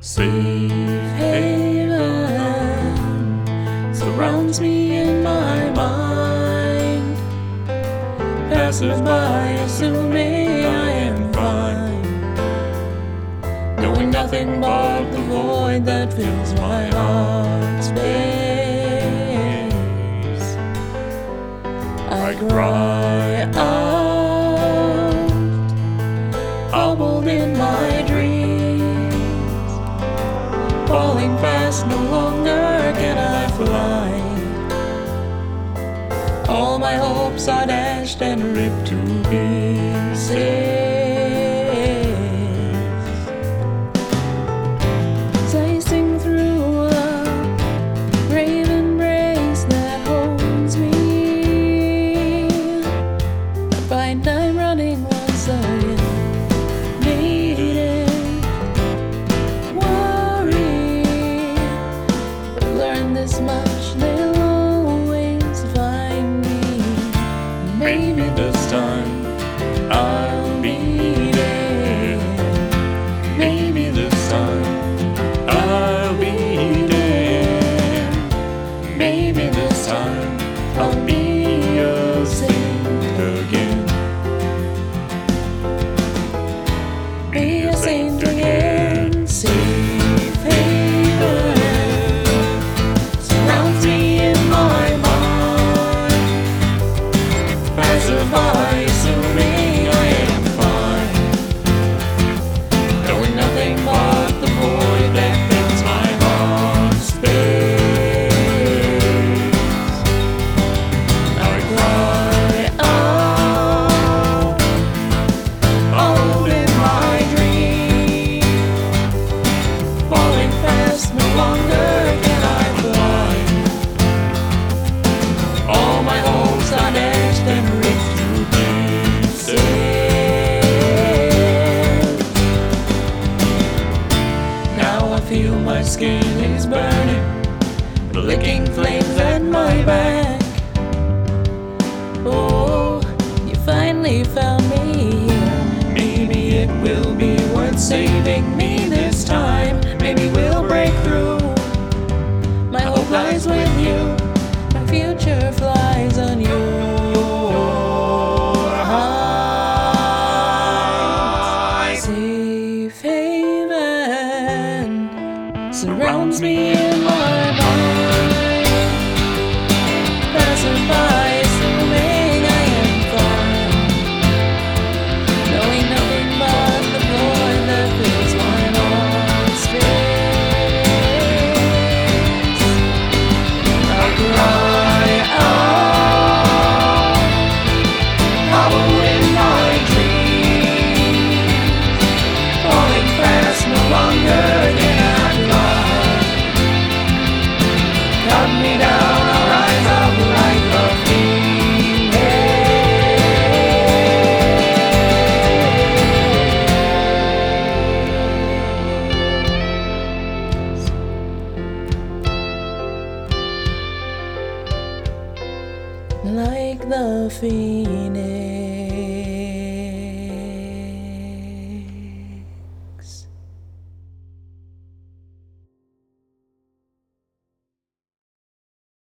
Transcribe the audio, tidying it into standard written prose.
Safe haven surrounds me in my mind. Passers-by assuming I am fine, knowing nothing but the void that fills my heart's space. I cry out, hobbled in my dreams. Falling fast, no longer can I fly. All my hopes are dashed and ripped to pieces. As I sing through a brave embrace that holds me, I find I'm running once again. This much, they'll always find me. Maybe this time I'll be there. Maybe this time I'll be there. Maybe this time I'll be a saint again. Be a saint again. Safe haven surrounds me in my mind. Passerby assuming I am fine, knowing nothing but the void that fills my heart's space. Now I cry out, all in my dream. Falling fast, no longer can I fly. All my hopes are dashed and ripped to pieces. Now I feel my skin is burning, the licking flames at my back. Oh, you finally found me here. Maybe it will be worth saving me this time. Maybe we'll break through. My hope lies with you. My future flies on your heights. Safe haven surrounds me in my mind. Passersby assuming I am fine, knowing nothing but the void that fills my heart's space. I cry out, hobble in my dreams. Falling fast, no longer can I fly. Cut me down, I'll rise up like a phoenix. Like the phoenix.